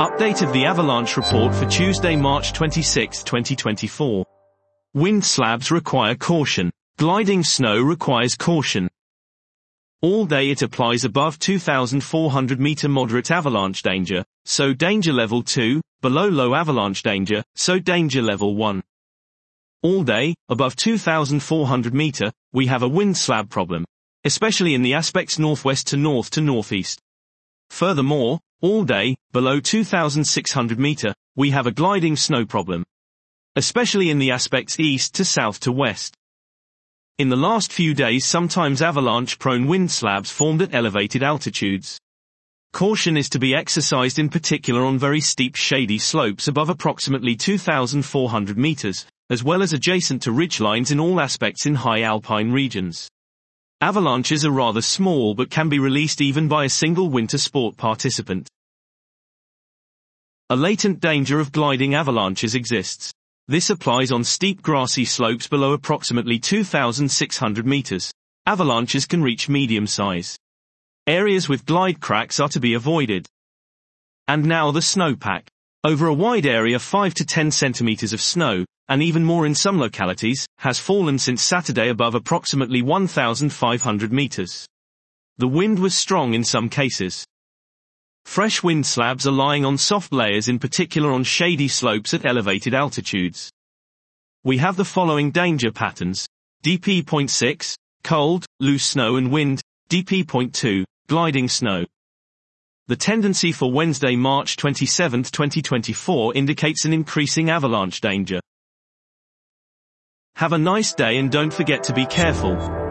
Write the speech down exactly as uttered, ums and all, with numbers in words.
Update of the avalanche report for Tuesday, March twenty-sixth, twenty twenty-four. Wind slabs require caution. Gliding snow requires caution. All day it applies above two thousand four hundred meter moderate avalanche danger, so danger level two, below low avalanche danger, so danger level one. All day, above two thousand four hundred meter, we have a wind slab problem, especially in the aspects northwest to north to northeast. Furthermore, all day, below two thousand six hundred meter, we have a gliding snow problem, especially in the aspects east to south to west. In the last few days, sometimes avalanche-prone wind slabs formed at elevated altitudes. Caution is to be exercised in particular on very steep shady slopes above approximately two thousand four hundred meters, as well as adjacent to ridgelines in all aspects in high alpine regions. Avalanches are rather small but can be released even by a single winter sport participant. A latent danger of gliding avalanches exists. This applies on steep grassy slopes below approximately two thousand six hundred meters. Avalanches can reach medium size. Areas with glide cracks are to be avoided. And now the snowpack. Over a wide area, five to ten centimeters of snow, and even more in some localities, has fallen since Saturday above approximately one thousand five hundred meters. The wind was strong in some cases. Fresh wind slabs are lying on soft layers, in particular on shady slopes at elevated altitudes. We have the following danger patterns: D P zero point six, cold, loose snow and wind; D P zero point two, gliding snow. The tendency for Wednesday, March twenty-seventh, twenty twenty-four indicates an increasing avalanche danger. Have a nice day and don't forget to be careful.